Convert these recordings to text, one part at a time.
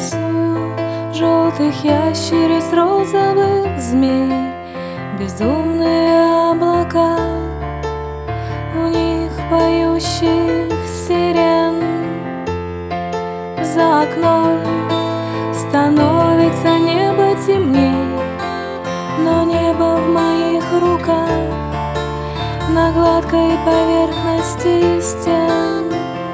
рисую желтых ящериц, розовых змей, безумные облака, у них поющих сирен. За окном становится небо темней, но небо в моих руках, на гладкой поверхности стен.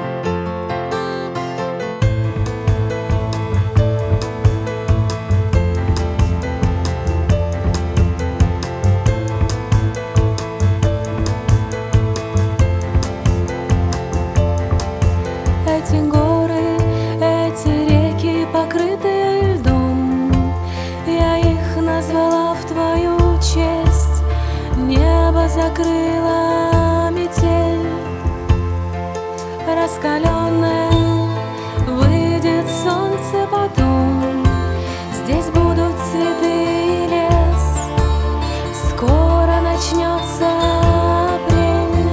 Эти горы, эти реки, покрытые льдом, я их назвала в твою честь. Небо закрыла метель раскаленная, выйдет солнце потом. Здесь будут цветы и лес, скоро начнется апрель.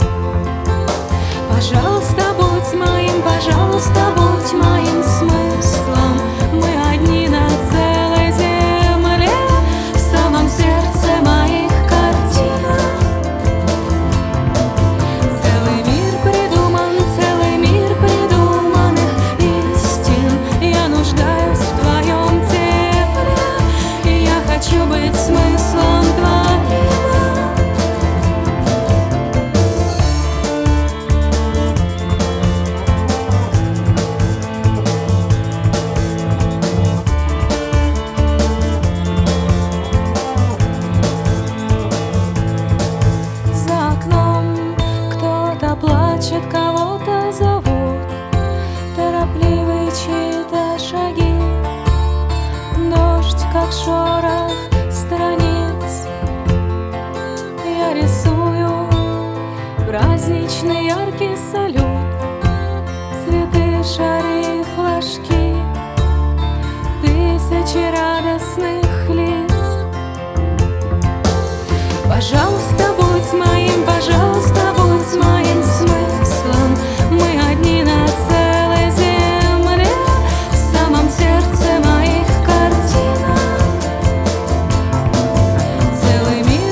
Пожалуйста, будь моим, пожалуйста, будь моим смыслом. Мы одни на целой земле, в самом сердце моих картинок. Целый мир придуманных истин. Я нуждаюсь в твоем тепле, и я хочу быть смыслом твоим. Плачет, кого-то зовут, торопливые чьи-то шаги. Дождь, как шорох страниц, я рисую праздничный яркий салют, цветы, шары, флажки, тысячи радостных лиц. Пожалуйста, будь моим, пожалуйста, будь моим смыслом. Мы одни на целой земле, в самом сердце моих картинок. Целый мир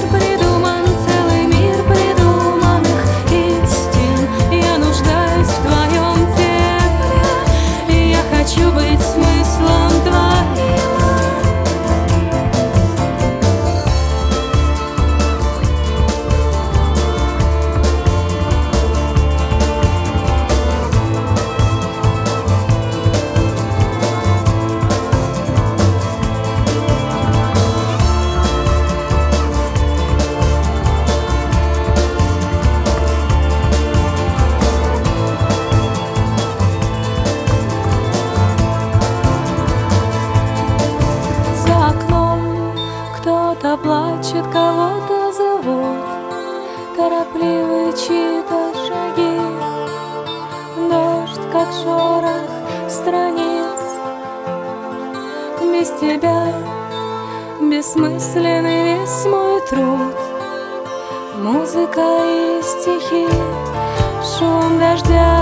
придуманных истин. Я нуждаюсь в твоем тепле, и я хочу быть смыслом твоим. Кто-то плачет, кого-то зовут, торопливые чьи-то шаги. Дождь, как шорох страниц. Без тебя бессмысленный весь мой труд. Музыка и стихи, шум дождя